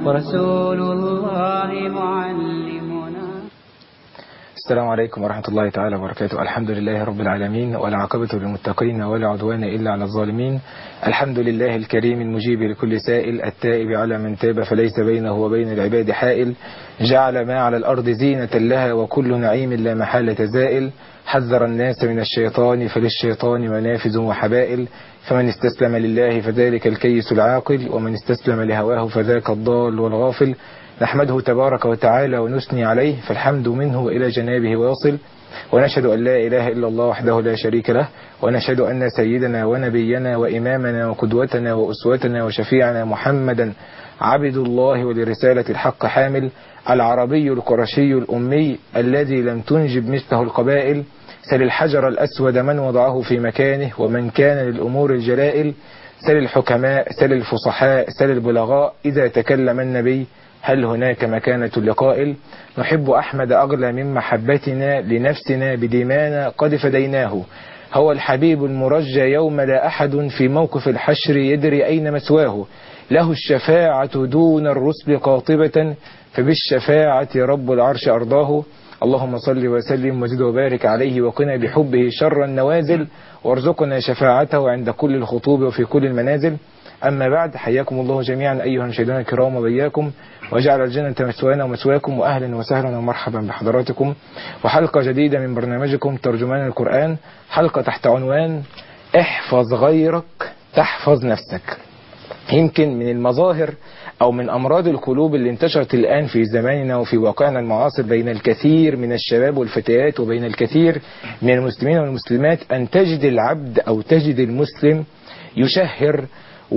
ورسول الله معلمنا. السلام عليكم ورحمة الله تعالى وبركاته. الحمد لله رب العالمين، والعاقبة للمتقين، ولا عدوان إلا على الظالمين. الحمد لله الكريم المجيب لكل سائل، التائب على من تاب فليس بينه وبين العباد حائل، جعل ما على الأرض زينة لها وكل نعيم لا محالة زائل، حذر الناس من الشيطان فللشيطان منافذ وحبائل، فمن استسلم لله فذلك الكيس العاقل، ومن استسلم لهواه فذاك الضال والغافل. نحمده تبارك وتعالى ونثني عليه، فالحمد منه إلى جنابه واصل، ونشهد أن لا إله إلا الله وحده لا شريك له، ونشهد أن سيدنا ونبينا وإمامنا وقدوتنا وأسوتنا وشفيعنا محمدا عبد الله ولرسالة الحق حامل، العربي القرشي الأمي الذي لم تنجب مثله القبائل، سل الحجر الأسود من وضعه في مكانه ومن كان للأمور الجلائل، سل الحكماء سل الفصحاء سل البلغاء، إذا تكلم النبي هل هناك مكانة لقائل. نحب أحمد أغلى من محبتنا لنفسنا بدمانا قد فديناه، هو الحبيب المرجى يوم لا أحد في موقف الحشر يدري أين مسواه، له الشفاعة دون الرسل قاطبة، فبالشفاعة رب العرش أرضاه. اللهم صل وسلم وزد وبارك عليه، وقنا بحبه شر النوازل، وارزقنا شفاعته عند كل الخطوب وفي كل المنازل. أما بعد، حياكم الله جميعا أيها المشاهدون الكرام وبياكم، وجعل الجنة مسوانا ومسواكم، وأهلا وسهلا ومرحبا بحضراتكم، وحلقة جديدة من برنامجكم ترجمان القرآن، حلقة تحت عنوان احفظ غيرك تحفظ نفسك. يمكن من المظاهر أو من أمراض القلوب اللي انتشرت الآن في زماننا وفي واقعنا المعاصر بين الكثير من الشباب والفتيات وبين الكثير من المسلمين والمسلمات، أن تجد العبد أو تجد المسلم يشهر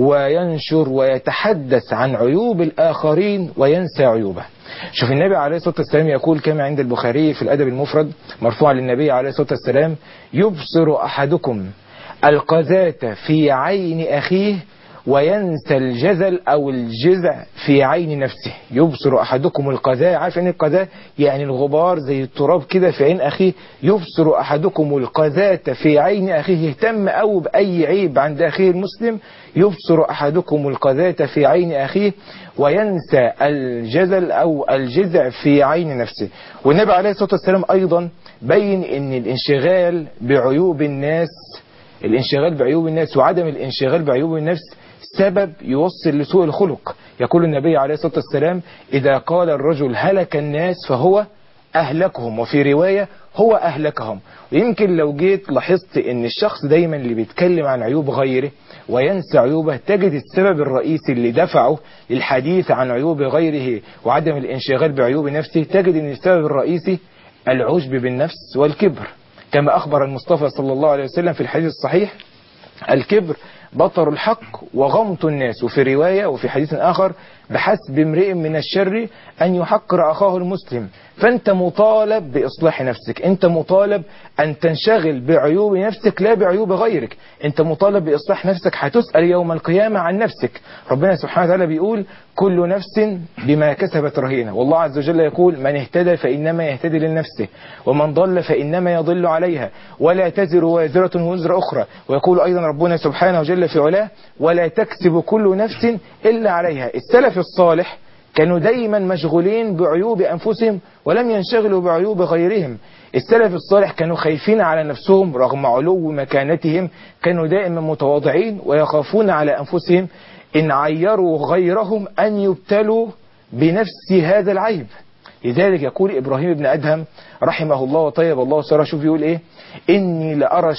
وينشر ويتحدث عن عيوب الآخرين وينسى عيوبه. شوف النبي عليه الصلاة والسلام يقول كما عند البخاري في الأدب المفرد مرفوعا للنبي عليه الصلاة والسلام: يبصر أحدكم القذاة في عين أخيه وينسى الجزل أو الجزع في عين نفسه. يبصر أحدكم القذاة، عارف ان القذاة يعني الغبار زي التراب كده في عين أخيه. يبصر أحدكم القذاة في عين أخيه، يهتم أو بأي عيب عند أخيه المسلم. يبصر أحدكم القذاة في عين أخيه وينسى الجزل أو الجزع في عين نفسه. والنبي عليه الصلاة والسلام أيضا بين ان الانشغال بعيوب الناس وعدم الانشغال بعيوب النفس سبب يوصل لسوء الخلق. يقول النبي عليه الصلاة والسلام: إذا قال الرجل هلك الناس فهو أهلكهم، وفي رواية هو أهلكهم. ويمكن لو جيت لاحظت ان الشخص دايما اللي بيتكلم عن عيوب غيره وينسى عيوبه، تجد السبب الرئيسي اللي دفعه للحديث عن عيوب غيره وعدم الانشغال بعيوب نفسه، تجد ان السبب الرئيسي العجب بالنفس والكبر. كما أخبر المصطفى صلى الله عليه وسلم في الحديث الصحيح: الكبر بطر الحق وغمط الناس. وفي رواية وفي حديث آخر: بحسب امرئ من الشر أن يحقر أخاه المسلم. فأنت مطالب بإصلاح نفسك، أنت مطالب أن تنشغل بعيوب نفسك لا بعيوب غيرك، أنت مطالب بإصلاح نفسك، هتسأل يوم القيامة عن نفسك. ربنا سبحانه وتعالى بيقول: كل نفس بما كسبت رهينة. والله عز وجل يقول: من اهتدى فإنما يهتدي لنفسه، ومن ضل فإنما يضل عليها، ولا تزر وازرة وزر أخرى. ويقول أيضا ربنا سبحانه وجل في علاه: ولا تكسب كل نفس إلا عليها. السلف الصالح كانوا دايما مشغولين بعيوب أنفسهم ولم ينشغلوا بعيوب غيرهم. السلف الصالح كانوا خايفين على نفسهم رغم علو مكانتهم، كانوا دائما متواضعين ويخافون على أنفسهم إن عيروا غيرهم أن يبتلوا بنفس هذا العيب. لذلك يقول إبراهيم بن أدهم رحمه الله وطيب الله سره، شوف يقول إيه: إني لأرى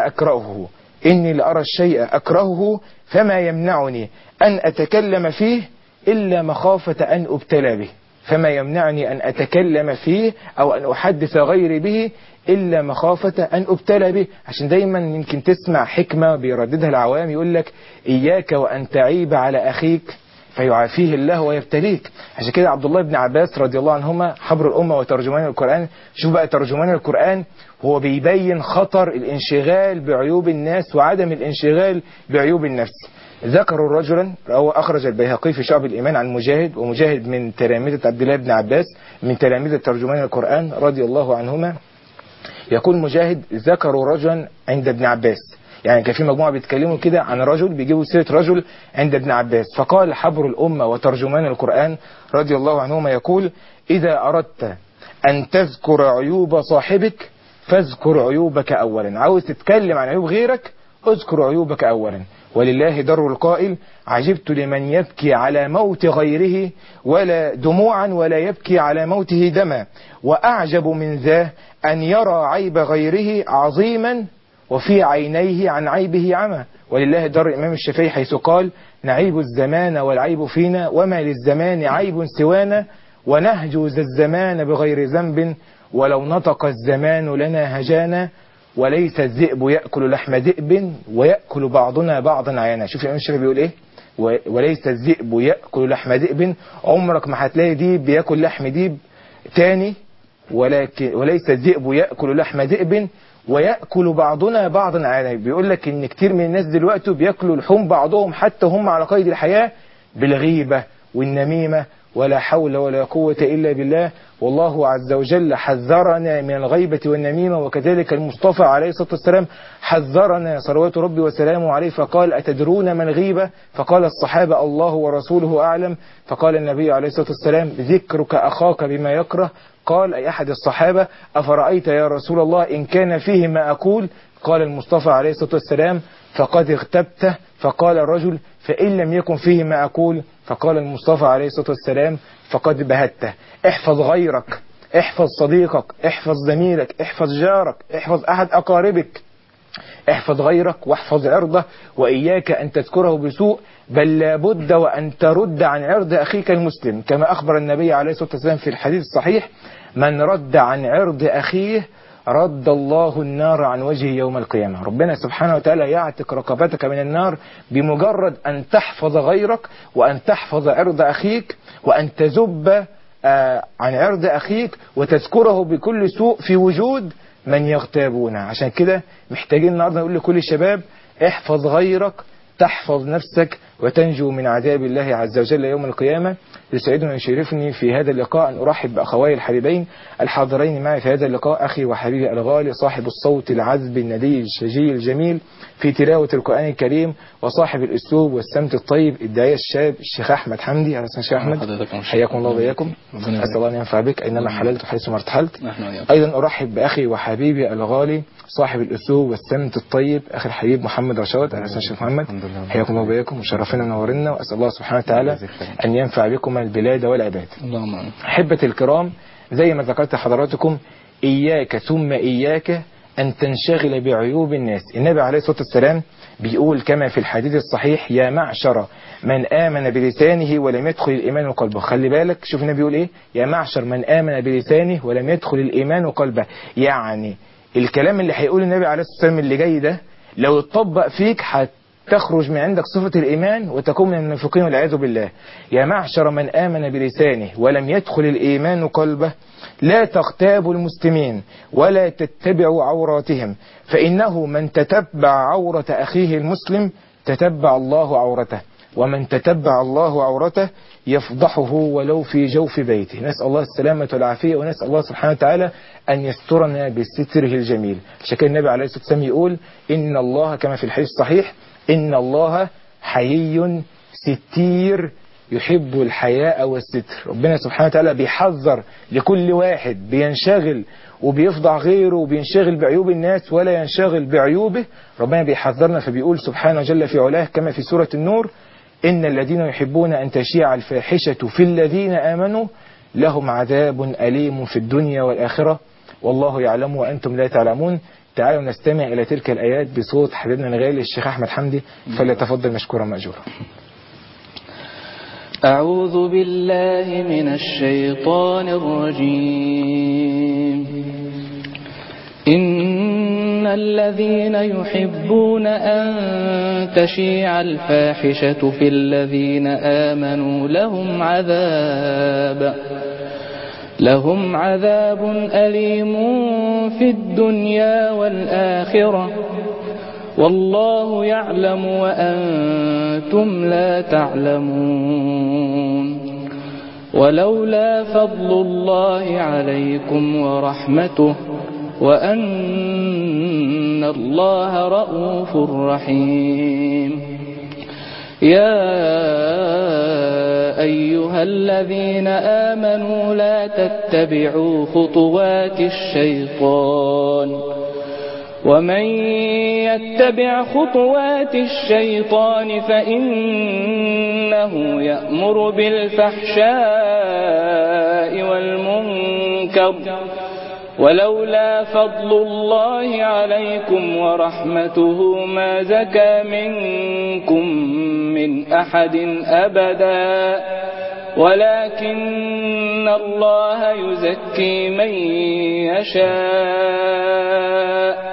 الشيء أكرهه فما يمنعني أن أتكلم فيه إلا مخافة أن أبتلى به. فما يمنعني أن أتكلم فيه أو أن أحدث غيري به إلا مخافة أن أبتلى به. عشان دايما يمكن تسمع حكمة بيرددها العوام يقول لك: إياك وأن تعيب على أخيك فيعافيه الله ويبتليك. عشان كده عبد الله بن عباس رضي الله عنهما حبر الأمة وترجمان القرآن، شوف بقى ترجمان القرآن هو بيبين خطر الانشغال بعيوب الناس وعدم الانشغال بعيوب النفس. ذكروا رجلا أخرج البيهقي في شعب الإيمان عن مجاهد، ومجاهد من تلامذة عبد الله بن عباس من تلامذة ترجمان القرآن رضي الله عنهما. يقول مجاهد: ذكروا رجلا عند ابن عباس يعني كان في مجموعة بيتكلموا كده عن رجل، بيجيبوا سيرة رجل عند ابن عباس، فقال حبر الأمة وترجمان القرآن رضي الله عنهما يقول: إذا أردت أن تذكر عيوب صاحبك فاذكر عيوبك أولا. عاوز تتكلم عن عيوب غيرك اذكر عيوبك أولا. ولله در القائل: عجبت لمن يبكي على موت غيره ولا دموعا ولا يبكي على موته دما، وأعجب من ذا أن يرى عيب غيره عظيما وفي عينيه عن عيبه عمى. ولله در الإمام الشافعي حيث قال: نعيب الزمان والعيب فينا وما للزمان عيب سوانا، ونهجوز الزمان بغير ذنب ولو نطق الزمان لنا هجانا، وليس الذئب يأكل لحم ذئب ويأكل بعضنا بعضا عيانا. شوف الإمام الشافعي بيقول إيه؟ وليس الذئب يأكل لحم ذئب، عمرك ما هتلاقي ديب بياكل لحم ديب تاني، وليس الذئب يأكل لحم ذئب ويأكل بعضنا بعضا عيانا. بيقول لك إن كتير من الناس دلوقتي بيأكلوا لحوم بعضهم حتى هم على قيد الحياة بالغيبة والنميمة، ولا حول ولا قوة إلا بالله. والله عز وجل حذرنا من الغيبة والنميمة، وكذلك المصطفى عليه الصلاة والسلام حذرنا صلوات ربي وسلامه عليه فقال: أتدرون ما الغيبة؟ فقال الصحابة: الله ورسوله أعلم. فقال النبي عليه الصلاة والسلام: ذكرك أخاك بما يكره. قال أي أحد الصحابة: أفرأيت يا رسول الله إن كان فيه ما أقول؟ قال المصطفى عليه الصلاة والسلام: فقد اغتبته. فقال الرجل: فإن لم يكن فيه ما أقول؟ فقال المصطفى عليه الصلاة والسلام: فقد بهته. احفظ غيرك، احفظ صديقك، احفظ زميلك، احفظ جارك، احفظ أحد أقاربك، احفظ غيرك واحفظ عرضه، وإياك أن تذكره بسوء، بل لابد وأن ترد عن عرض أخيك المسلم، كما أخبر النبي عليه الصلاة والسلام في الحديث الصحيح: من رد عن عرض أخيه رد الله النار عن وجهه يوم القيامة. ربنا سبحانه وتعالى يعتق رقبتك من النار بمجرد أن تحفظ غيرك، وأن تحفظ عرض أخيك، وأن تذب عن عرض أخيك وتذكره بكل سوء في وجود من يغتابونه. عشان كده محتاجين النهارده نقول لكل الشباب: احفظ غيرك تحفظ نفسك وتنجو من عذاب الله عز وجل يوم القيامة. يسعدني ويشرفني في هذا اللقاء أن أرحب بأخوي الحبيبين الحاضرين معي في هذا اللقاء، أخي وحبيبي الغالي صاحب الصوت العذب الندي الشجي الجميل في تلاوة القرآن الكريم، وصاحب الأسلوب والسمت الطيب، الداعية الشاب الشيخ أحمد حمدي. أهلا وسهلا شيخ أحمد، حياكم الله وبياكم. أسأل الله أن ينفع بك أينما حللت وحيث ما ارتحلت. أيضا أرحب بأخي وحبيبي الغالي صاحب الأسلوب والسمت الطيب، أخي الحبيب محمد رشاد. أهلا وسهلا شيخ محمد، حياكم الله وبياكم وشرفنا ونورنا، وأسأل الله سبحانه وتعالى أن ينفع بكم البلاد والعباد. اللهم آمين. أحبتي الكرام، زي ما ذكرت حضراتكم، إياك ثم إياك أن تنشغل بعيوب الناس. النبي عليه الصلاة والسلام بيقول كما في الحديث الصحيح: يا معشر من آمن بلسانه ولم يدخل الإيمان قلبه. خلي بالك، شوف النبي بيقول إيه: يا معشر من آمن بلسانه ولم يدخل الإيمان قلبه. يعني الكلام اللي هيقول النبي عليه الصلاة والسلام اللي جاي ده لو اتطبق فيك تخرج من عندك صفة الإيمان وتكون من المنافقين والعياذ بالله. يا معشر من آمن بلسانه ولم يدخل الإيمان قلبه، لا تغتابوا المسلمين ولا تتبعوا عوراتهم، فإنه من تتبع عورة أخيه المسلم تتبع الله عورته، ومن تتبع الله عورته يفضحه ولو في جوف بيته. نسأل الله السلامة والعافية، ونسأل الله سبحانه وتعالى أن يسترنا بستره الجميل. عشان النبي عليه الصلاة والسلام يقول: إن الله كما في الحديث الصحيح: إن الله حيي ستير يحب الحياء والستر. ربنا سبحانه وتعالى بيحذر لكل واحد بينشغل وبيفضح غيره وبينشغل بعيوب الناس ولا ينشغل بعيوبه. ربنا بيحذرنا فبيقول سبحانه جل في علاه كما في سورة النور: إن الذين يحبون أن تشيع الفاحشة في الذين آمنوا لهم عذاب أليم في الدنيا والآخرة والله يعلم وأنتم لا تعلمون. تعالوا نستمع إلى تلك الآيات بصوت حبيبنا الغالي الشيخ أحمد حمدي، فليتفضل مشكورا مأجورا. أعوذ بالله من الشيطان الرجيم. إن الذين يحبون أن تشيع الفاحشة في الذين آمنوا لهم عذاب أليم في الدنيا والآخرة والله يعلم وأنتم لا تعلمون. ولولا فضل الله عليكم ورحمته وأن إن الله رؤوف رحيم. يا أيها الذين آمنوا لا تتبعوا خطوات الشيطان ومن يتبع خطوات الشيطان فإنه يأمر بالفحشاء والمنكر ولولا فضل الله عليكم ورحمته ما زكى منكم من أحد أبدا ولكن الله يزكي من يشاء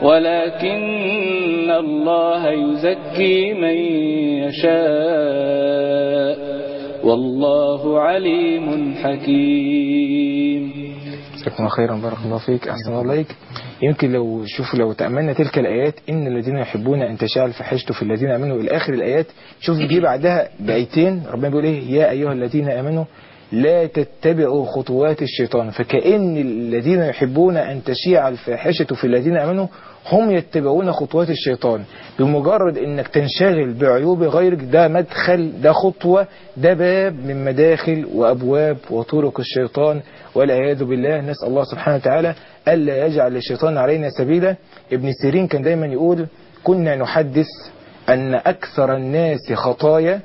والله عليم حكيم. جزاكم خيرا، بارك الله فيك، أحسن الله عليك. يمكن لو تأملنا تلك الآيات، إن الذين يحبون أن تشاع الفاحشة في الذين آمنوا إلى آخر الآيات، شوف جه بعدها بآيتين ربنا بيقول إيه؟ يا أيها الذين آمنوا لا تتبعوا خطوات الشيطان. فكأن الذين يحبون أن تشيع الفاحشة في الذين آمنوا هم يتبعون خطوات الشيطان. بمجرد انك تنشغل بعيوب غيرك، ده مدخل، ده خطوة، ده باب من مداخل وأبواب وطرق الشيطان والعياذ بالله. نسأل الله سبحانه وتعالى ألا يجعل الشيطان علينا سبيلا. ابن سيرين كان دايما يقول كنا نحدث أن أكثر الناس خطايا،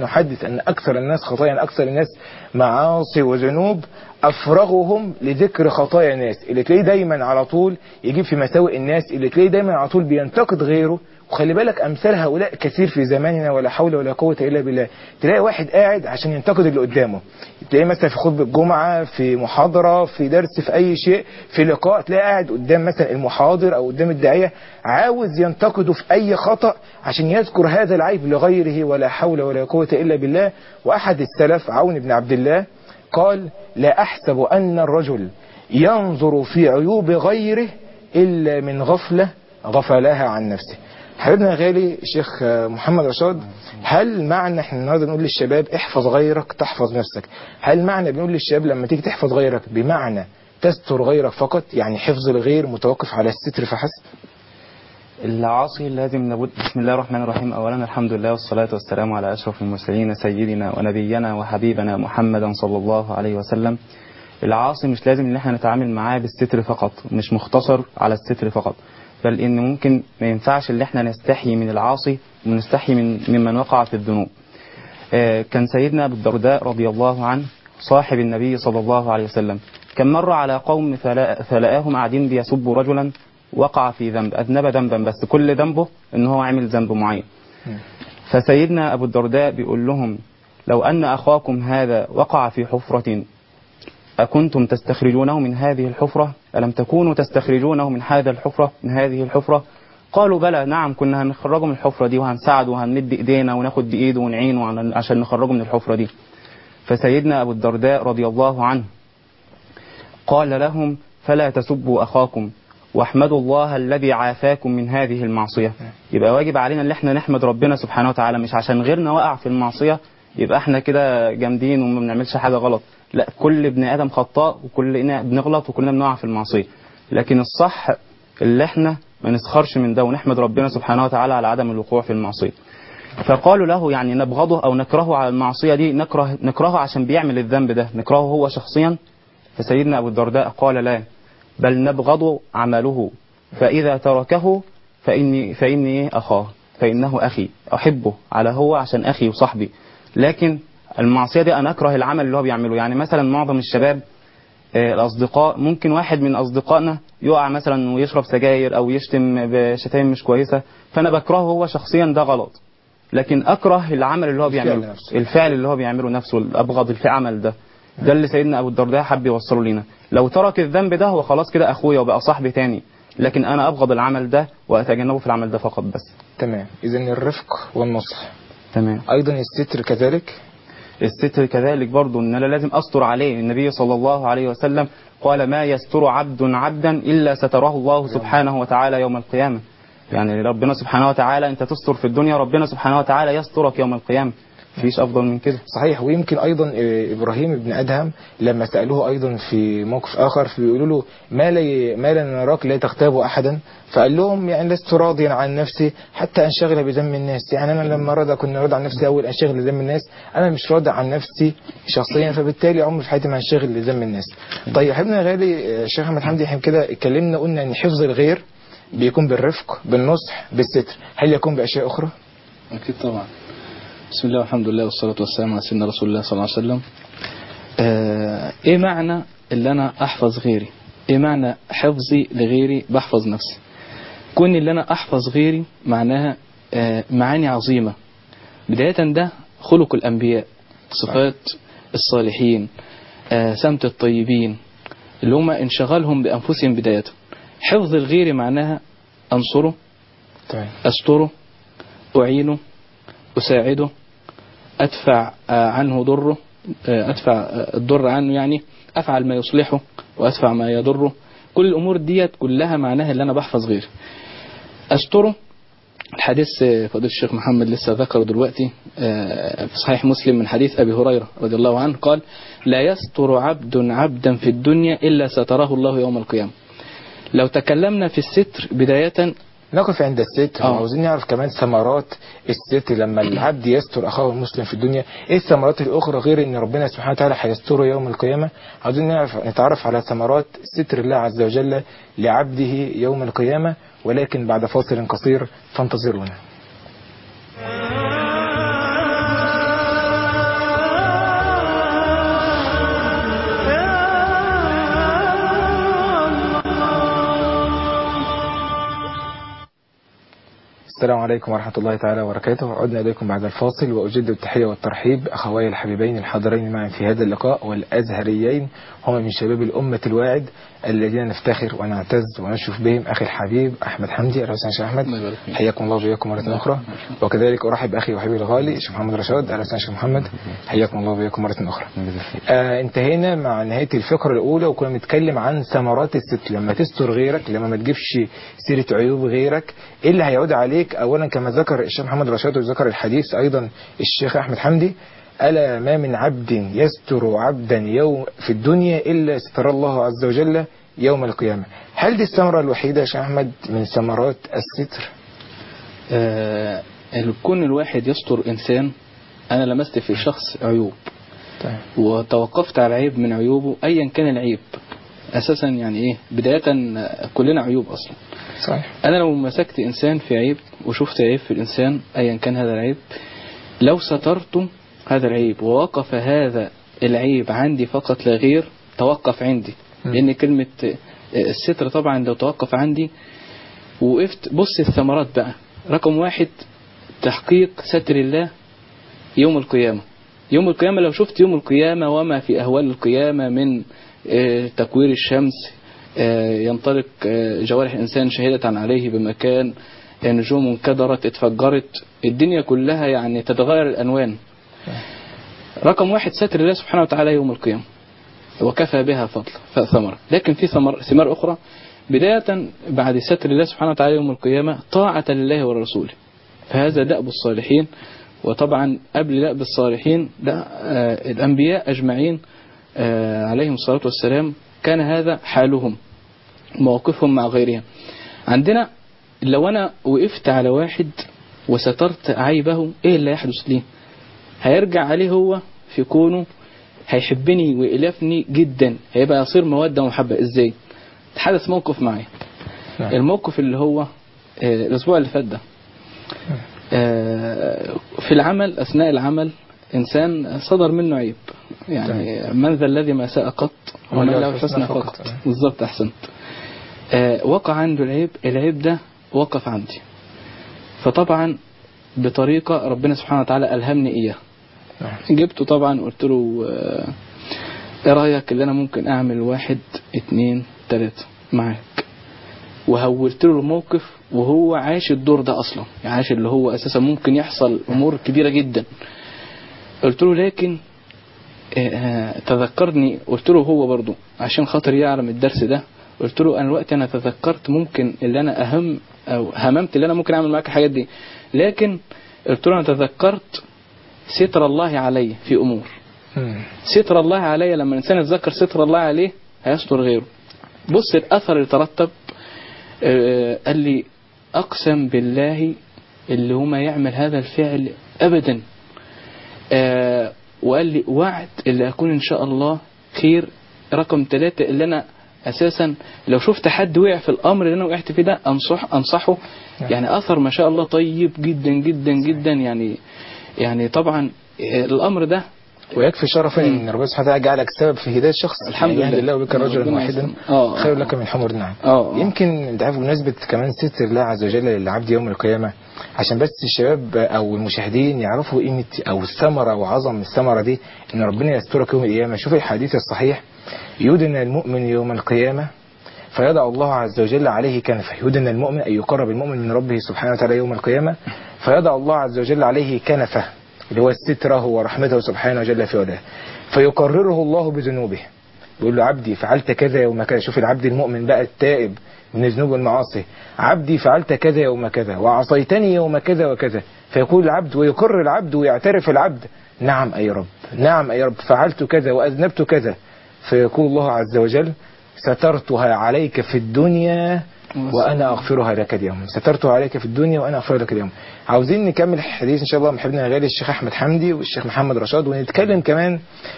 يعني أكثر الناس معاصي وذنوب أفرغهم لذكر خطايا الناس. اللي تلاقيه دايما على طول يجيب في مساوئ الناس، اللي تلاقيه دايما على طول بينتقد غيره. وخلي بالك أمثال هؤلاء كثير في زماننا، ولا حول ولا قوة إلا بالله. تلاقي واحد قاعد عشان ينتقد اللي قدامه، تلاقيه مثلا في خطبة الجمعة، في محاضرة، في درس، في أي شيء، في لقاء، تلاقيه قاعد قدام مثلا المحاضر أو قدام الداعية عاوز ينتقده في أي خطأ عشان يذكر هذا العيب لغيره، ولا حول ولا قوة إلا بالله. وأحد السلف عون بن عبد الله قال لا أحسب أن الرجل ينظر في عيوب غيره إلا من غفلها عن نفسه. حبيبنا غالي الشيخ محمد رشاد، هل معنى احنا النهارده نقول للشباب احفظ غيرك تحفظ نفسك، هل معنى بنقول للشباب لما تيجي تحفظ غيرك بمعنى تستر غيرك فقط، يعني حفظ الغير متوقف على الستر فحسب؟ العاصي لازم نبود. بسم الله الرحمن الرحيم. أولا الحمد لله والصلاة والسلام على أشرف المرسلين سيدنا ونبينا وحبيبنا محمدا صلى الله عليه وسلم. العاصي مش لازم ان احنا نتعامل معاه بالستر فقط، مش مختصر على الستر فقط، بل ان ممكن ما ينفعش ان احنا نستحي من العاصي ونستحي ممن وقع في الذنوب. كان سيدنا أبو الدرداء رضي الله عنه صاحب النبي صلى الله عليه وسلم، كان مر على قوم فلقاهم قاعدين بيسبوا رجلا وقع في ذنب، أذنب ذنبا، بس كل ذنبه ان هو عمل ذنب معين. فسيدنا أبو الدرداء بيقول لهم لو أن أخاكم هذا وقع في حفرة أكنتم تستخرجونه من هذه الحفرة؟ ألم تكونوا تستخرجونه من هذه الحفرة؟ قالوا بلى، نعم كنا هنخرجه من الحفرة دي، وهنساعده وهنمد إيدينا وناخد بإيده ونعينه عشان نخرجه من الحفرة دي. فسيدنا أبو الدرداء رضي الله عنه قال لهم فلا تسبوا أخاكم واحمدوا الله الذي عافاكم من هذه المعصية. يبقى واجب علينا ان احنا نحمد ربنا سبحانه وتعالى، مش عشان غيرنا وقع في المعصية يبقى احنا كده جامدين وما بنعملش حاجة غلط. لا، كل ابن آدم خطاء وكلنا بنغلط وكلنا بنقع في المعصية، لكن الصح اللي احنا ما نسخرش من ده ونحمد ربنا سبحانه وتعالى على عدم الوقوع في المعصية. فقالوا له يعني نبغضه أو نكرهه على المعصية دي، نكرهه عشان بيعمل الذنب ده، نكرهه هو شخصيا؟ فسيدنا أبو الدرداء قال لا، بل نبغض عمله، فإذا تركه فإني أخاه، فإنه أخي، أحبه على هو عشان أخي وصاحبي، لكن المعصية دي أنا أكره العمل اللي هو بيعمله. يعني مثلا معظم الشباب الأصدقاء، ممكن واحد من أصدقائنا يقع مثلا ويشرب سجاير أو يشتم بشتائم مش كويسة، فأنا بكرهه هو شخصيا، ده غلط، لكن أكره العمل اللي هو بيعمله، الفعل اللي هو بيعمله نفسه، أبغض العمل ده. ده اللي سيدنا أبو الدرداء حب يوصله لنا. لو ترك الذنب ده هو خلاص كده أخويا وبقى صاحبي تاني، لكن أنا أبغض العمل ده وأتجنبه في العمل ده فقط بس. تمام. إذن الرفق والنصح. تمام. أيضا الستر كذلك. الستر كذلك برضو، ان انا لازم استر عليه. النبي صلى الله عليه وسلم قال ما يستر عبدا الا ستره الله سبحانه وتعالى يوم القيامة. يعني ربنا سبحانه وتعالى انت تستر في الدنيا، ربنا سبحانه وتعالى يسترك يوم القيامة. مفيش افضل من كده. صحيح. ويمكن ايضا ابراهيم بن ادهم لما سالوه ايضا في موقف اخر فبيقولوا له ما لا نراك لا تغتاب احدا، فقال لهم يعني لست راضيا عن نفسي حتى انشغل بذم الناس. يعني انا لما كنت راضي عن نفسي اول انشغل لذم الناس، انا مش راضي عن نفسي شخصيا، فبالتالي عمري في حياتي ما انشغل لذم الناس. طيب حبيبنا غالي الشيخ احمد حمدي، احنا كده اتكلمنا قلنا ان حفظ الغير بيكون بالرفق بالنصح بالستر، هل يكون باشياء اخرى؟ اكيد طبعا. بسم الله والحمد لله والصلاة والسلام على سيدنا رسول الله صلى الله عليه وسلم. ايه معنى اللي انا احفظ غيري؟ ايه معنى حفظي لغيري بحفظ نفسي؟ كون اللي انا احفظ غيري معناها معاني عظيمة. بداية ده خلق الانبياء، صفات الصالحين، سمت الطيبين اللي هم انشغالهم بانفسهم بداية. حفظ الغير معناها انصره، استره، اعينه، اساعده، ادفع عنه ضره، ادفع الضر عنه، يعني افعل ما يصلحه وادفع ما يضره. كل الامور ديت كلها معناها اللي انا بحفظ غيري. استره، الحديث فضيلة الشيخ محمد لسه ذكره دلوقتي في صحيح مسلم من حديث ابي هريرة رضي الله عنه قال: لا يستر عبدا في الدنيا الا ستره الله يوم القيامة. لو تكلمنا في الستر بداية نقف عند الستر، وعاوزين نعرف كمان ثمرات الستر لما العبد يستر اخاه المسلم في الدنيا، ايه الثمرات الاخرى غير ان ربنا سبحانه وتعالى هيستره يوم القيامه؟ عاوزين نتعرف على ثمرات ستر الله عز وجل لعبده يوم القيامه، ولكن بعد فاصل قصير فانتظرونا. السلام عليكم ورحمة الله تعالى وبركاته. عدنا إليكم بعد الفاصل، وأجدد التحية والترحيب أخوي الحبيبين الحاضرين معي في هذا اللقاء، والأزهريين هم من شباب الأمة الواعد الذين نفتخر ونعتز ونشرف بهم. أخي الحبيب أحمد حمدي، أهلا وسهلا شيخ أحمد، حياكم الله وبياكم مرة أخرى. وكذلك أرحب بأخي وحبيبي الغالي شيخ محمد رشاد، أهلا وسهلا شيخ محمد، حياكم الله وبياكم مرة أخرى. انتهينا مع نهاية الفقرة الأولى وكنا بنتكلم عن ثمرات الستر. لما تستر غيرك، لما ما تجيبش سيرة عيوب غيرك، إيه اللي هيعود عليك؟ أولا كما ذكر الشيخ محمد رشاد وذكر الحديث أيضا الشيخ أحمد حمدي: ألا ما من عبد يستر عبدا يوم في الدنيا إلا ستر الله عز وجل يوم القيامة. هل دي الثمرة الوحيدة يا شيخ أحمد من ثمرات الستر؟ كون الواحد يستر إنسان. أنا لمست في شخص عيوب وتوقفت على عيب من عيوبه أيا كان العيب أساسا، يعني إيه بداية كلنا عيوب أصلا. صحيح. أنا لو مسكت إنسان في عيب وشفت عيب في الإنسان أيا كان هذا العيب، لو سترت هذا العيب ووقف هذا العيب عندي فقط لا غير، توقف عندي. لأن كلمة الستر طبعا لو توقف عندي وقفت، بص الثمرات بقى. رقم واحد: تحقيق ستر الله يوم القيامة. يوم القيامة لو شفت يوم القيامة وما في أهوال القيامة من تكوير الشمس، ينطلق جوارح الإنسان شهيدة عليه بمكان، نجوم انكدرت اتفجرت، الدنيا كلها يعني تتغير الألوان. رقم واحد: ستر الله سبحانه وتعالى يوم القيامة، وكفى بها فضل ثمرة. لكن في ثمار أخرى. بداية بعد ستر الله سبحانه وتعالى يوم القيامة طاعة لله ورسوله، فهذا دأب الصالحين. وطبعا قبل دأب الصالحين الأنبياء أجمعين عليهم الصلاة والسلام كان هذا حالهم، موقفهم مع غيرهم. عندنا لو أنا وقفت على واحد وسترت عيبه، إيه اللي يحدث ليه؟ هيرجع عليه هو في كونه هيحبني ويألفني جدا، هيبقى يصير مودة ومحبة. إزاي؟ حدث موقف معي. الموقف اللي هو الأسبوع اللي فات ده، في العمل، أثناء العمل إنسان صدر منه عيب، يعني من ذا الذي ما ساء قط ومن له حسن فقط. بالضبط، أحسنت. وقع عنده العيب ده وقف عندي، فطبعا بطريقة ربنا سبحانه وتعالى ألهمني إياه. جبته طبعا قلت له إيه رأيك اللي أنا ممكن أعمل 1 2 3 معاك، وهولت له الموقف وهو عاش الدور ده أصلا، يعني عاش اللي هو أساسا ممكن يحصل أمور كبيرة جدا. قلت له لكن تذكرني، قلت له هو برضو عشان خاطر يعلم الدرس ده، قلت له أنا الوقت أنا تذكرت ممكن اللي أنا هممت اللي أنا ممكن أعمل معاك الحاجات دي، لكن قلت له أنا تذكرت ستر الله علي في أمور. ستر الله علي لما الإنسان يتذكر ستر الله عليه هيستر غيره. بص الأثر اللي ترتب. قال لي أقسم بالله اللي هما يعمل هذا الفعل أبدا. وقال لي وعد اللي أكون إن شاء الله خير. رقم 3 اللي أنا أساسا لو شفت حد وقع في الأمر اللي أنا وقعت فيه ده أنصحه. يعني أثر ما شاء الله طيب جدا جدا جدا. يعني طبعا الأمر ده ويكفي شرفا ان ربنا سبحانه وتعالى جعلك سبب في هداية الشخص. الحمد لله. الله بك رجلا واحدا خير لك من حمر النعم. يمكن انت عارف بمناسبة كمان ستر الله عز وجل للعبد يوم القيامة، عشان بس الشباب او المشاهدين يعرفوا قيمة او الثمرة وعظم الثمرة دي، ان ربنا يسترك يوم القيامة. شوف الحديث الصحيح، يدن المؤمن يوم القيامة فيضع الله عز وجل عليه كنفه. يدن المؤمن أن يقرب المؤمن من ربه سبحانه وتعالى يوم القيامة، فيضع الله عز وجل عليه كنفه اللي هو ستره ورحمته سبحانه وجل في ولاه، فيقرره الله بذنوبه. يقول له عبدي فعلت كذا يوم كذا. شوف العبد المؤمن بقى التائب من الذنوب والمعاصي، عبدي فعلت كذا يوم كذا وعصيتني يوم كذا وكذا. فيقول العبد ويقر العبد ويعترف العبد نعم أي رب، نعم أي رب، فعلت كذا وأذنبت كذا. فيقول الله عز وجل سترتها عليك في الدنيا وأنا أغفرها لك اليوم. سترتها عليك في الدنيا وأنا أغفرها لك اليوم. عاوزين نكمل الحديث إن شاء الله مع حبيبنا الغالي الشيخ أحمد حمدي والشيخ محمد رشاد، ونتكلم كمان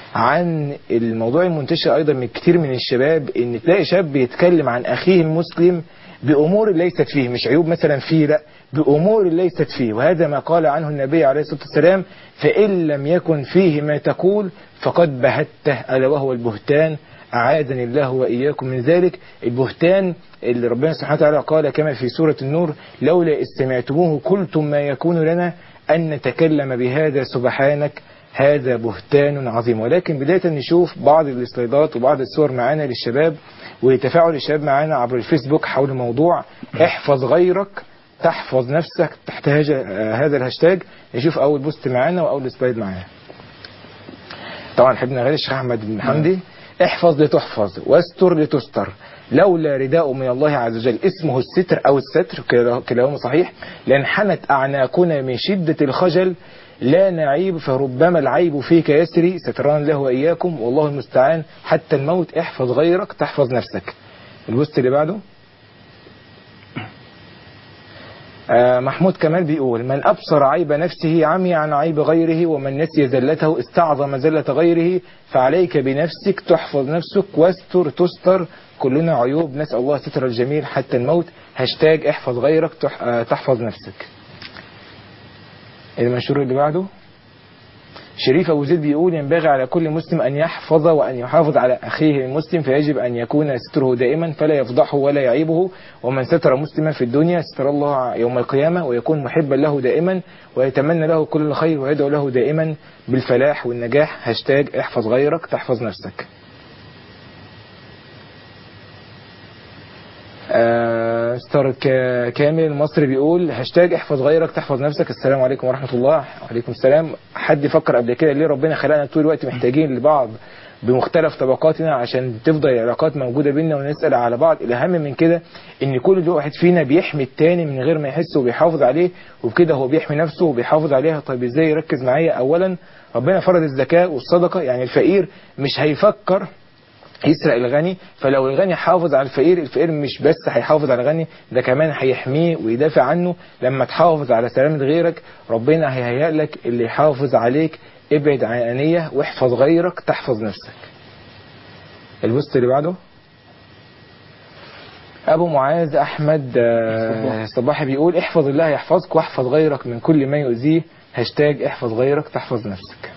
عن الموضوع المنتشر أيضا من كتير من الشباب، إن تلاقي شاب بيتكلم عن أخيه المسلم بأمور ليست فيه، مش عيوب مثلا فيه، لا، بأمور ليست فيه. وهذا ما قال عنه النبي عليه الصلاة والسلام: فإن لم يكن فيه ما تقول فقد بهته، ألا وهو البهتان. أعاذني الله وإياكم من ذلك. البهتان اللي ربنا سبحانه وتعالى قال كما في سورة النور: لولا إذ سمعتموه قلتم ما يكون لنا أن نتكلم بهذا سبحانك هذا بهتان عظيم. ولكن بداية نشوف بعض السلايدات وبعض الصور معانا للشباب وتفاعل الشباب معانا عبر الفيسبوك حول موضوع احفظ غيرك تحفظ نفسك تحت هذا الهاشتاج. نشوف أول بوست معانا وأول سلايد معانا. طبعا حبنا غير الشيخ أحمد بن حمدي: احفظ لتحفظ واستر لتستر، لولا رداء من الله عز وجل اسمه الستر أو الستر، كلاهما صحيح، لانحنت أعناقنا من شدة الخجل، لا نعيب فربما العيب فيك يسري، ستران له وإياكم والله المستعان حتى الموت. احفظ غيرك تحفظ نفسك. البوست اللي بعده محمود كمال بيقول: من أبصر عيب نفسه عمي عن عيب غيره، ومن نسي زلته استعظم زلة غيره، فعليك بنفسك تحفظ نفسك واستر تستر، كلنا عيوب، نسأل الله ستر الجميل حتى الموت. هاشتاج احفظ غيرك تحفظ نفسك. المنشور اللي بعده شريف أبو زيد بيقول: ينبغي على كل مسلم أن يحفظ وأن يحافظ على أخيه المسلم، فيجب أن يكون ستره دائما فلا يفضحه ولا يعيبه، ومن ستر مسلما في الدنيا ستر الله يوم القيامة، ويكون محبا له دائما ويتمنى له كل الخير ويدعو له دائما بالفلاح والنجاح. هاشتاج احفظ غيرك تحفظ نفسك. ستار كامل المصري بيقول: هاشتاج احفظ غيرك تحفظ نفسك. السلام عليكم ورحمة الله. وعليكم السلام. حد يفكر قبل كده ليه ربنا خلقنا طول الوقت محتاجين لبعض بمختلف طبقاتنا عشان تفضل العلاقات موجودة بيننا ونسأل على بعض؟ الأهم من كده ان كل واحد فينا بيحمي التاني من غير ما يحس وبيحافظ عليه، وبكده هو بيحمي نفسه وبيحافظ عليها. طيب ازاي؟ يركز معايا. اولا ربنا فرض الزكاة والصدقة، يعني الفقير مش هيفكر يسرق الغني، فلو الغني حافظ على الفقير، الفقير مش بس هيحافظ على الغني، ده كمان هيحميه ويدافع عنه. لما تحافظ على سلامة غيرك ربنا هيهيأ لك اللي يحافظ عليك. ابعد عن أنية واحفظ غيرك تحفظ نفسك. البوست اللي بعده أبو معاذ أحمد صباحي بيقول: احفظ الله يحفظك واحفظ غيرك من كل ما يؤذيه. هاشتاج احفظ غيرك تحفظ نفسك.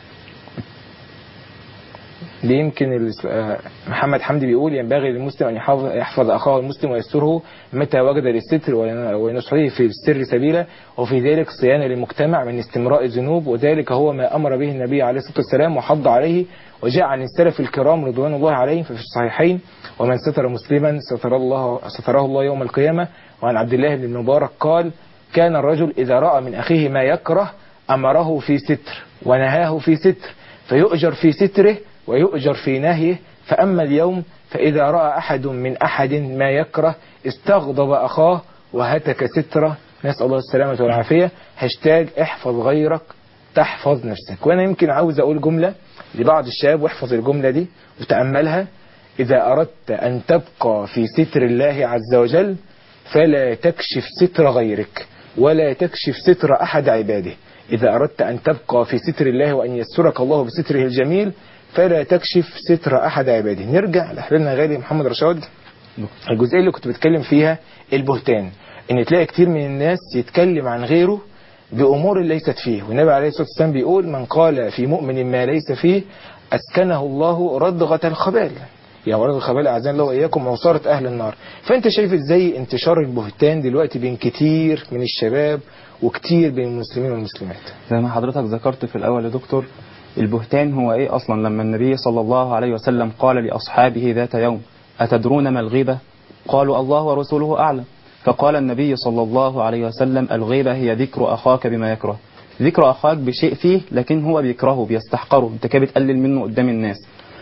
دي يمكن محمد حمدي بيقول: ينبغي للمسلم أن يحفظ أخاه المسلم ويستره متى وجد للستر وينصحه في السر سبيلا، وفي ذلك صيانة للمجتمع من استمراء الذنوب، وذلك هو ما أمر به النبي عليه الصلاة والسلام وحض عليه، وجاء عن السلف الكرام رضوان الله عليهم في الصحيحين: ومن ستر مسلما ستره الله يوم القيامة. وعن عبد الله بن المبارك قال: كان الرجل إذا رأى من أخيه ما يكره أمره في ستر ونهاه في ستر، فيؤجر في ستره ويؤجر في نهيه. فأما اليوم فإذا رأى أحد من أحد ما يكره استغضب أخاه وهتك ستره، نسأل الله السلامة والعافية. هاشتاج احفظ غيرك تحفظ نفسك. وأنا يمكن عاوز أقول جملة لبعض الشباب، واحفظ الجملة دي وتأملها: إذا أردت أن تبقى في ستر الله عز وجل فلا تكشف ستر غيرك ولا تكشف ستر أحد عباده. إذا أردت أن تبقى في ستر الله وأن يسترك الله بستره الجميل فلا تكشف ستر أحد عباده. نرجع لحبيبنا غالي محمد رشاد، الجزئية اللي كنت بتكلم فيها البهتان، إن تلاقي كتير من الناس يتكلم عن غيره بأمور ليست فيه، والنبي عليه الصلاة والسلام بيقول: من قال في مؤمن ما ليس فيه أسكنه الله ردغة الخبال. يا ولد الخبال أعزان الله وإياكم وصارة أهل النار. فأنت شايف إزاي انتشار البهتان دلوقتي بين كتير من الشباب وكتير بين المسلمين والمسلمات؟ زي ما حضرتك ذكرت في الأول يا دكتور، البهتان هو إيه أصلا؟ لما النبي صلى الله عليه وسلم قال لأصحابه ذات يوم: أتدرون ما الغيبة؟ قالوا: الله ورسوله أعلم. فقال النبي صلى الله عليه وسلم: الغيبة هي ذكر أخاك بما يكره. ذكر أخاك بشيء فيه لكن هو بيكرهه بيستحقره، أنت كده بتقلل منه قدام الناس.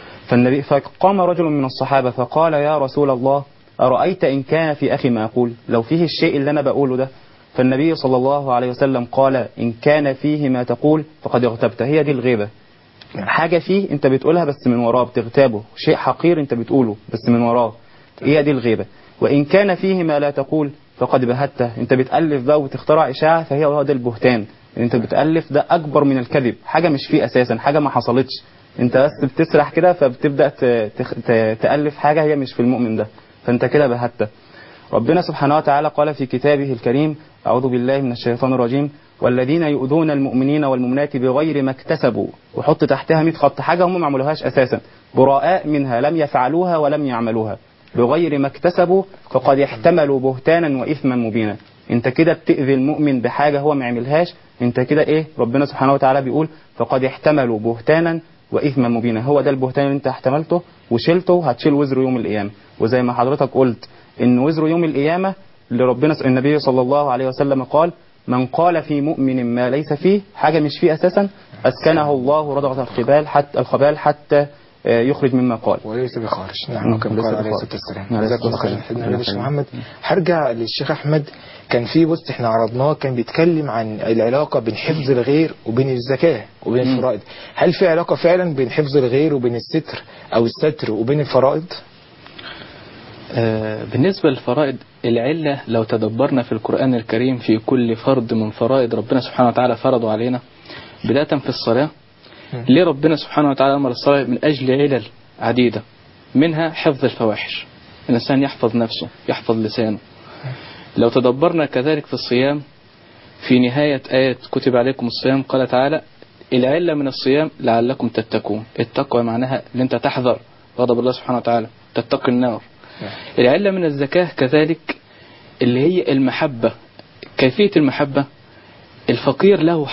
فقام رجل من الصحابة فقال: يا رسول الله، أرأيت إن كان في أخي ما أقول؟ لو فيه الشيء اللي أنا بقوله ده. فالنبي صلى الله عليه وسلم قال: إن كان فيه ما تقول فقد اغتبت. هي دي الغيبة، حاجة فيه أنت بتقولها بس من وراه بتغتابه، شيء حقير أنت بتقوله بس من وراه، هي دي الغيبة. وإن كان فيه ما لا تقول فقد بهته، أنت بتألف بقى وتخترع إشاعة، فهي هذا البهتان. أنت بتألف ده أكبر من الكذب، حاجة مش فيه أساسا، حاجة ما حصلتش، أنت بس بتسرح كده فبتبدأ تألف حاجة هي مش في المؤمن ده، فأنت كده بهته. ربنا سبحانه وتعالى قال في كتابه الكريم: أعوذ بالله من الشيطان الرجيم: والذين يؤذون المؤمنين والمؤمنات بغير ما اكتسبوا، وحط تحتها 100 خط، حاجة هم ما عملوهاش أساسا، براء منها لم يفعلوها ولم يعملوها، بغير ما اكتسبوا فقد احتملوا بهتانا وإثما مبينا. انت كده بتأذي المؤمن بحاجة هو ما عملهاش، انت كده ايه؟ ربنا سبحانه وتعالى بيقول: فقد احتملوا بهتانا وإثما مبينا. هو ده البهتان اللي انت احتملته وشلته، هتشيل وزر يوم القيامة. وزي ما حضرتك قلت ان وزر يوم القيامة اللي ربنا النبي صلى الله عليه وسلم قال: من قال في مؤمن ما ليس فيه، حاجة مش فيه أساسا، أسكنه الله ردغة الخبال حتى يخرج مما قال وليس بخارج. نعم كما قال عليه الصلاة والسلام. جزاك الله خير سيدنا الشيخ محمد. هرجع للشيخ أحمد. كان في بوست احنا عرضناه كان بيتكلم عن العلاقة بين حفظ الغير وبين الزكاة وبين الفرائض. هل في علاقة فعلا بين حفظ الغير وبين الستر أو الستر وبين الفرائض؟ بالنسبة للفرائض، العلة لو تدبرنا في القرآن الكريم في كل فرض من فرائض ربنا سبحانه وتعالى فرضوا علينا، بداية في الصلاة. ليه ربنا سبحانه وتعالى أمر الصلاة؟ من أجل علل عديدة، منها حفظ الفواحش، الإنسان يحفظ نفسه يحفظ لسانه. لو تدبرنا كذلك في الصيام، في نهاية آية كتب عليكم الصيام قال تعالى: العلة من الصيام لعلكم تتقون. التقوى معناها ان انت تحذر غضب الله سبحانه وتعالى، تتقي النار. العلة من الزكاة كذلك اللي هي المحبة. كيفية المحبة: الفقير له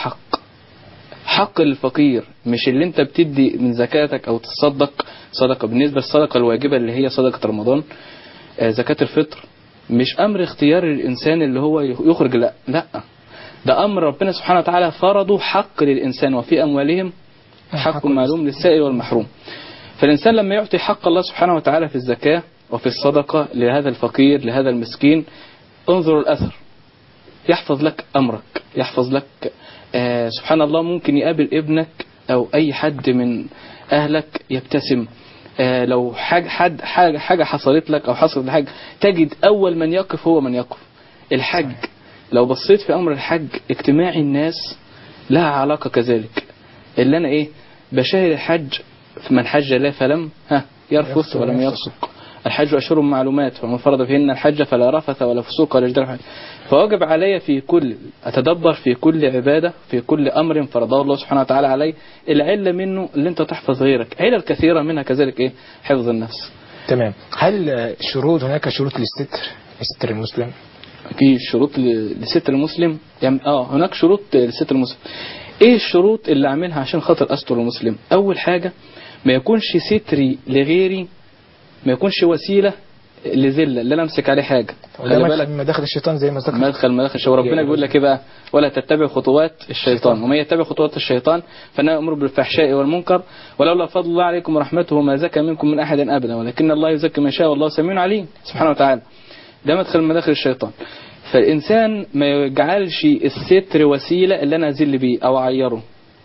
حق للفقير، مش اللي انت بتدي من زكاتك او تصدق صدقة. بالنسبة للصدقة الواجبة اللي هي صدقة رمضان، زكاة الفطر، مش امر اختياري للانسان اللي هو يخرج، لا ده امر ربنا سبحانه وتعالى فرضه، حق للانسان وفي اموالهم حق معلوم للسائل والمحروم. فالانسان لما يعطي حق الله سبحانه وتعالى في الزكاة وفي الصدقة لهذا الفقير لهذا المسكين، انظر الأثر، يحفظ لك أمرك، يحفظ لك سبحان الله. ممكن يقابل ابنك أو أي حد من أهلك يبتسم. لو حاجة حصلت لك أو حصلت لحاجة، تجد أول من يقف هو من يقف. الحج، لو بصيت في أمر الحج، اجتماع الناس لها علاقة كذلك. اللي أنا بشاهد الحج، من حج لا فلم يرفث ولم يفسق. الحج أشهر معلومات، فمن فرض فيهن الحج فلا رفث ولا فسوق ولا جدال. فواجب علي في كل أتدبر في كل عبادة، في كل أمر فرضه الله سبحانه وتعالى علي، العلة منه اللي أنت تحفظ غيرك. علل كثيرة منها كذلك حفظ النفس. تمام. هل هناك شروط لستر المسلم؟ في شروط لستر المسلم يعني هناك شروط لستر المسلم. ايه الشروط اللي اعملها عشان خاطر استر المسلم؟ اول حاجة، ما يكونش ستري لغيري، ما يكونش وسيلة لذلة اللي انا امسك عليه حاجة. خلي بالك من مداخل الشيطان زي ما ذكر. مدخل الشيطان. ربنا بيقول لك بقى: ولا تتبع خطوات الشيطان، ومن يتبع خطوات الشيطان فإنه يأمر بالفحشاء والمنكر ولولا فضل الله عليكم ورحمته ما زكى منكم من أحد أبدا ولكن الله يزكي من شاء والله سميع عليم سبحانه وتعالى. ده مدخل من مداخل الشيطان. فالإنسان ما يجعلش الستر وسيلة اللي أنا أذل بيه أو أعيره.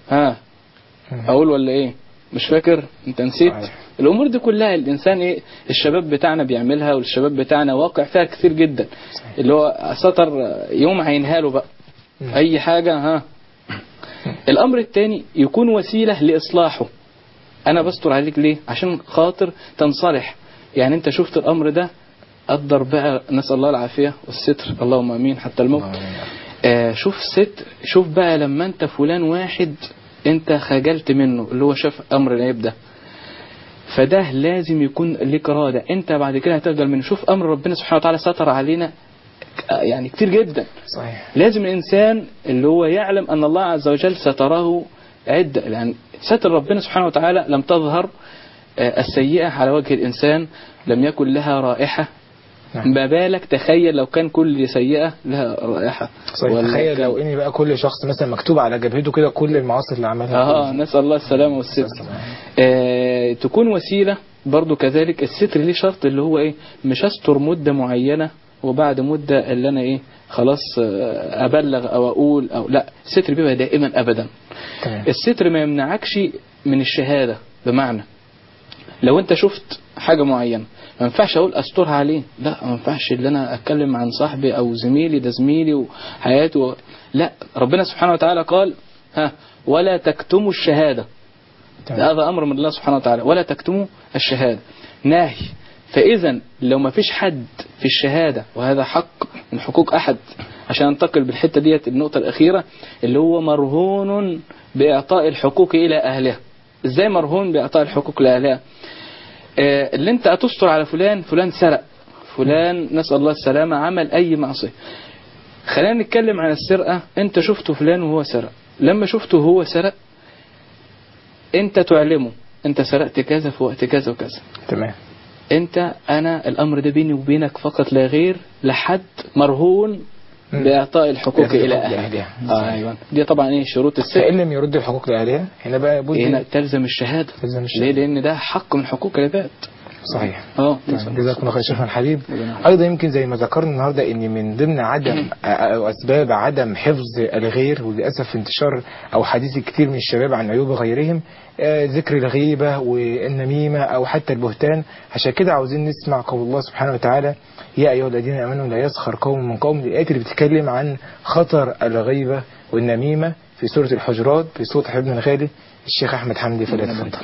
ها اقول ولا ايه؟ مش فاكر؟ انت نسيت؟ الامور دي كلها الانسان ايه الشباب بتاعنا بيعملها، والشباب بتاعنا واقع فيها كثير جدا. اللي هو سطر يوم هينهى له بقى اي حاجة. ها الامر الثاني يكون وسيلة لاصلاحه. انا بستر عليك ليه؟ عشان خاطر تنصلح. يعني انت شفت الامر ده قدر بقى، نسأل الله العافية والستر، اللهم امين حتى الموت. شوف بقى لما انت فلان واحد انت خجلت منه، اللي هو شاف امر العيب ده، فده لازم يكون لك إرادة. انت بعد كده هتخجل منه. شوف امر ربنا سبحانه وتعالى ستر علينا يعني كتير جدا. صحيح. لازم الانسان اللي هو يعلم ان الله عز وجل ستره عدة. يعني ستر ربنا سبحانه وتعالى لم تظهر السيئة على وجه الانسان، لم يكن لها رائحة. ما بالك تخيل لو كان كل سيئة لها رائحة. تخيل لو اني بقى كل شخص مثلا مكتوب على جبهته كده كل المعاصي اللي عملها. نسأل الله السلامة والستر. تكون وسيلة برضو كذلك. الستر ليه شرط اللي هو ايه؟ مش استر مدة معينة وبعد مدة اللي انا ايه خلاص ابلغ او اقول او لا. الستر بيبقى دائما ابدا. الستر ما يمنعكش من الشهادة. بمعنى لو انت شفت حاجة معينة ما ينفعش اقول استرها عليه، لا ما ينفعش اللي انا اتكلم عن صاحبي او زميلي، ده زميلي وحياته، لا. ربنا سبحانه وتعالى قال ولا تكتموا الشهادة. هذا امر من الله سبحانه وتعالى، ولا تكتموا الشهادة، ناهي. فاذا لو ما فيش حد في الشهادة، وهذا حق من حقوق احد، عشان انتقل بالحتة ديت النقطة الاخيرة اللي هو مرهون باعطاء الحقوق الى اهلها. ازاي مرهون باعطاء الحقوق لاهلها؟ اللي انت هتستر على فلان سرق، فلان نسأل الله السلامة عمل اي معصية. خلينا نتكلم عن السرقة. انت شفته فلان وهو سرق، لما شفته وهو سرق انت تعلمه انت سرقت كذا في وقت كذا وكذا. تمام. انا الامر ده بيني وبينك فقط لا غير، لحد مرهون باعطاء الحقوق الى اهلها. ايوه دي طبعا ايه شروط السرقة. فان لم يرد الحقوق لاهلها هنا بقى هنا تلزم الشهادة. ليه؟ لان ده حق من حقوق العباد. صحيح. جزاكم الله خير شيخنا الحبيب. ايضا يمكن زي ما ذكرنا النهارده ان من ضمن عدم او اسباب عدم حفظ الغير، وللاسف انتشار او حديث كثير من الشباب عن عيوب غيرهم، ذكر الغيبه والنميمه او حتى البهتان. عشان كده عاوزين نسمع قول الله سبحانه وتعالى يا ايها الذين امنوا لا يسخر قوم من قوم. الايات اللي بتتكلم عن خطر الغيبه والنميمه في سوره الحجرات بصوت حبيبنا الغالي الشيخ احمد حمدي، فليتفضل.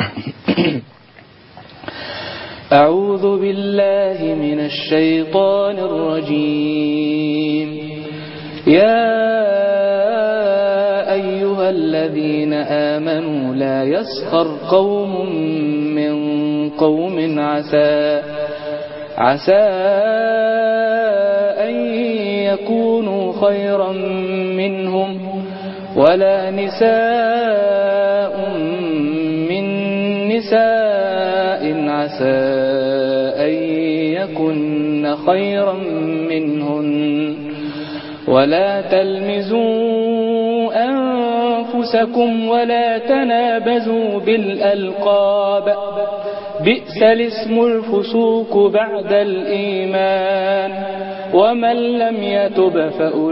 أعوذ بالله من الشيطان الرجيم. يا أيها الذين آمنوا لا يسخر قوم من قوم عسى أن يكونوا خيرا منهم، ولا نساء من نساء عسى أن يكن خيرا منهن، ولا تلمزوا أنفسكم ولا تنابزوا بالألقاب، بئس الاسم الفسوق بعد الإيمان، ومن لم يتب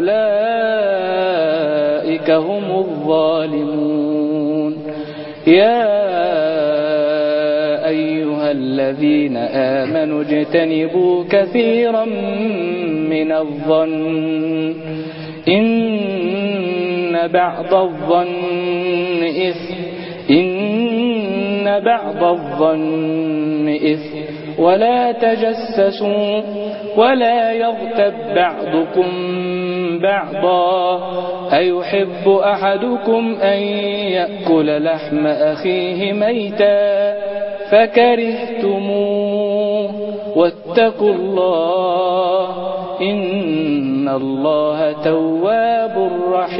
فأولئك هم الظالمون. يا أيها الذين آمنوا اجتنبوا كثيرا من الظن إن بعض الظن إثم، ولا تجسسوا ولا يغتب بعضكم بعضا، أيحب أحدكم أن يأكل لحم أخيه ميتا فكرهتموه، واتقوا الله إن الله تواب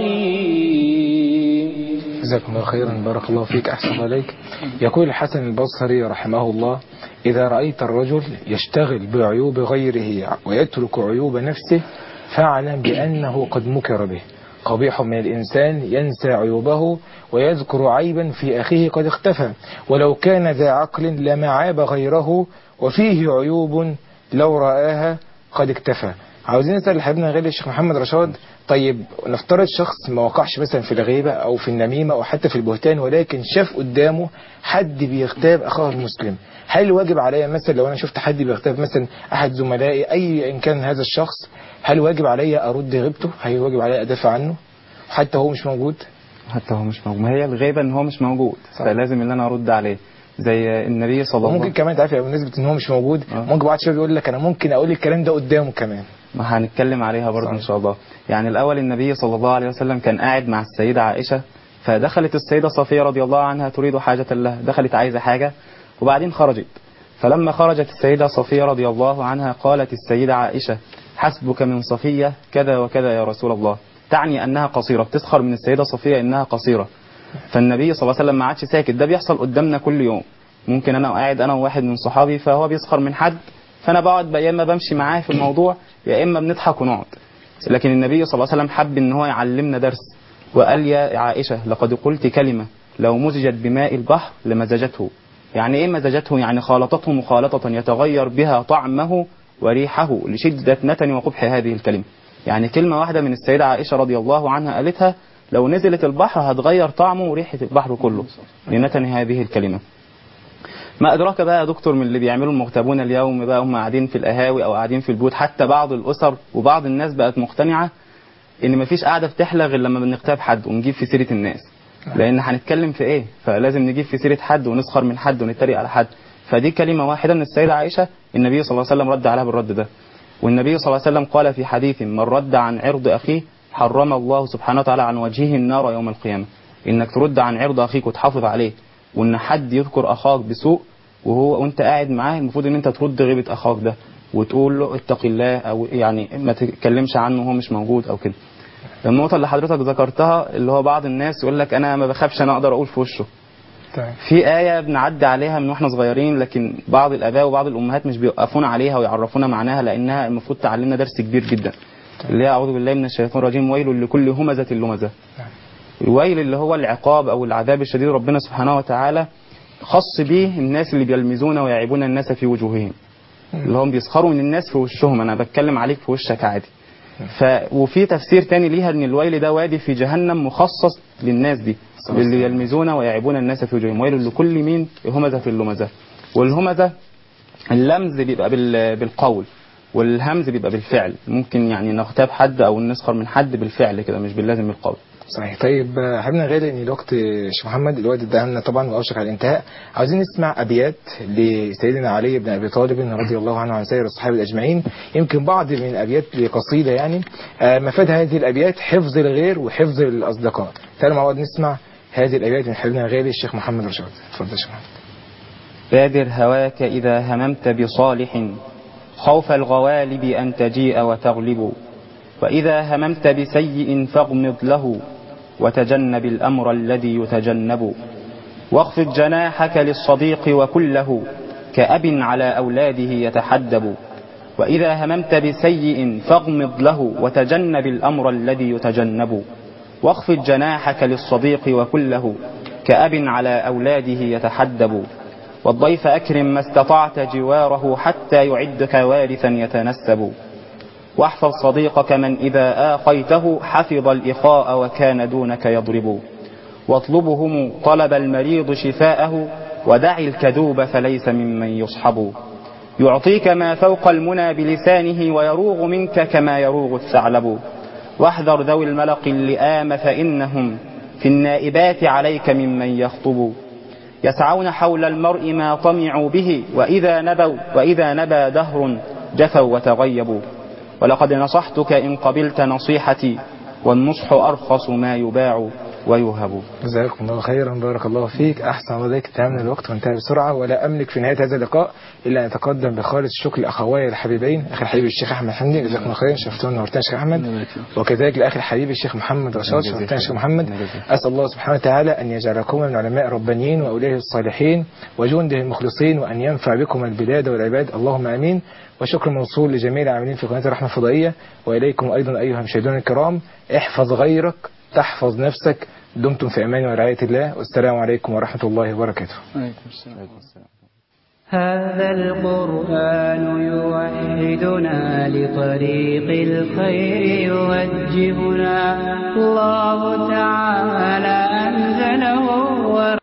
رحيم. جزاكم الله خيرا، بارك الله فيك، أحسن عليك. يقول الحسن البصري رحمه الله: إذا رأيت الرجل يشتغل بعيوب غيره ويترك عيوب نفسه فاعلم بأنه قد مكر به. قبيح من الإنسان ينسى عيوبه ويذكر عيبا في أخيه قد اختفى، ولو كان ذا عقل لما عاب غيره وفيه عيوب لو رآها قد اكتفى. عاوزين نسأل لحبيبنا غالي الشيخ محمد رشاد. طيب نفترض شخص ما وقعش مثلا في الغيبة أو في النميمة أو حتى في البهتان، ولكن شاف قدامه حد بيغتاب أخاه المسلم، هل واجب عليا مثلا لو أنا شفت حد بيغتاب مثلا أحد زملائي أي إن كان هذا الشخص، هل واجب عليا أرد غيبته؟ هل واجب عليا أدافع عنه حتى هو مش موجود؟ حتى هو مش موجود، ما هي الغيبة ان هو مش موجود، فلازم ان انا ارد عليه زي النبي صلى الله عليه وسلم. ممكن كمان تعرف بالنسبة ان هو مش موجود ممكن بعض الشباب يقول لك انا ممكن اقول الكلام ده قدامه كمان، ما هنتكلم عليها برضه ان شاء الله. يعني الاول النبي صلى الله عليه وسلم كان قاعد مع السيدة عائشة، فدخلت السيدة صفية رضي الله عنها تريد حاجة لها، دخلت عايزة حاجة وبعدين خرجت. فلما خرجت السيدة صفية رضي الله عنها قالت السيدة عائشة حسبك من صفية كذا وكذا يا رسول الله، تعني انها قصيرة، بتسخر من السيدة صفية انها قصيرة. فالنبي صلى الله عليه وسلم ما عادش ساكت، ده بيحصل قدامنا كل يوم. ممكن انا قاعد انا وواحد من صحابي فهو بيسخر من حد، فانا بقعد يا اما بمشي معاه في الموضوع يا اما بنضحك ونقعد. لكن النبي صلى الله عليه وسلم حب ان هو يعلمنا درس، وقال يا عائشة لقد قلت كلمة لو مزجت بماء البحر لمزجته. يعني ايه مزجته؟ يعني خالطته مخالطة يتغير بها طعمه وريحه لشدة نتن وقبح هذه الكلمة. يعني كلمة واحدة من السيدة عائشة رضي الله عنها قالتها لو نزلت البحر هتغير طعمه وريحة البحر كله لنتن هذه الكلمة. ما أدراك بقى يا دكتور من اللي بيعملوا المغتابون اليوم بقى، هم قاعدين في القهاوي أو قاعدين في البيوت، حتى بعض الأسر وبعض الناس بقت مقتنعة إن مفيش قاعدة بتحلى غير لما بنغتاب حد ونجيب في سيرة الناس، لأن هنتكلم في إيه؟ فلازم نجيب في سيرة حد ونسخر من حد ونتريق على حد. فدي كلمة واحدة من السيدة عائشة النبي صلى الله عليه وسلم رد عليها بالرد ده. والنبي صلى الله عليه وسلم قال في حديث من رد عن عرض أخيه حرم الله سبحانه وتعالى عن وجهه النار يوم القيامة. إنك ترد عن عرض أخيك وتحافظ عليه، وإن حد يذكر أخاك بسوء وانت قاعد معاه المفروض ان انت ترد غيبة اخاك ده وتقول له اتق الله، او يعني ما تتكلمش عنه وهو مش موجود او كده. النقطة اللي حضرتك ذكرتها اللي هو بعض الناس يقول لك انا ما بخافش انا اقدر اقول في وشه. في آية بنعدي عليها من واحنا صغيرين، لكن بعض الاباء وبعض الامهات مش بيوقفونا عليها ويعرفونا معناها، لانها المفروض تعلمنا درس كبير جدا، اللي هي اعوذ بالله من الشيطان الرجيم ويل لكل همزة لمزة. الويل اللي هو العقاب او العذاب الشديد ربنا سبحانه وتعالى خص به الناس اللي بيلمزون ويعيبون الناس في وجوههم، اللي هم بيسخروا من الناس في وشهم، انا بتكلم عليك في وشك عادي. وفي تفسير تاني ليها ان الويل ده وادي في جهنم مخصص للناس دي اللي يلمزون ويعيبون الناس في وجوههم. ويل لكل مين همزة اللمزة. والهمزة اللمز بيبقى بالقول والهمز بيبقى بالفعل، ممكن يعني نغتاب حد او نسخر من حد بالفعل كده مش باللازم بالقول. صحيح. طيب حبيبنا غالي ان الوقت شيخ محمد الوقت ادانا طبعا واوشك على الانتهاء، عاوزين نسمع ابيات لسيدنا علي بن ابي طالب رضي الله عنه وعن سائر الصحابه اجمعين. يمكن بعض من الابيات لقصيده يعني مفاد هذه الابيات حفظ الغير وحفظ الاصدقاء. تعالوا مع بعض نسمع هذه الابيات من حبيبنا غالي الشيخ محمد رشاد. اتفضل يا شيخ محمد. بادر هواك إذا هممت بصالح خوف الغوالب أن تجيء وتغلب، وإذا هممت بسيء فاغمض له وتجنب الأمر الذي يتجنب، واخفض جناحك للصديق وكله كأب على أولاده يتحدب، وإذا هممت بسيء فاغمض له وتجنب الأمر الذي يتجنب، واخفض جناحك للصديق وكله كأب على أولاده يتحدب، والضيف أكرم ما استطعت جواره حتى يعدك وارثا يتنسب، واحفظ صديقك من إذا آخيته حفظ الإخاء وكان دونك يضرب، واطلبهم طلب المريض شفاءه ودع الكذوب فليس ممن يصحب، يعطيك ما فوق المنى بلسانه ويروغ منك كما يروغ الثعلب، واحذر ذوي الملق اللئام فإنهم في النائبات عليك ممن يخطب، يسعون حول المرء ما طمعوا به وإذا نبى دهر جفوا وتغيبوا، ولقد نصحتك إن قبلت نصيحتي والنصح أرخص ما يباع ويهب. جزاكم الله خيرا، بارك الله فيك، احسن الله عليك. تعامل الوقت وانتهى بسرعه، ولا املك في نهايه هذا اللقاء الا ان اتقدم بخالص الشكر لاخوي الحبيبين، اخي الحبيب الشيخ احمد حمدي جزاكم الله خيرا، شرفتونا ونورتونا يا شيخ احمد، وكذلك لاخي الحبيب الشيخ محمد رشاد، شرفتونا يا شيخ محمد. اسال الله سبحانه وتعالى ان يجعلكم من علماء الربانيين واولياء الصالحين وجنده المخلصين، وان ينفع بكم البلاد والعباد، اللهم امين. وشكر موصول لجميع العاملين في قناه الرحمه الفضائيه، واليكم ايضا ايها المشاهدون الكرام. احفظ غيرك تحفظ نفسك، دمتم في امان ورعايه الله، والسلام عليكم ورحمه الله وبركاته. عليكم السلام. هذا القرآن يوحدنا لطريق الخير يوجهنا الله تعالى أنزله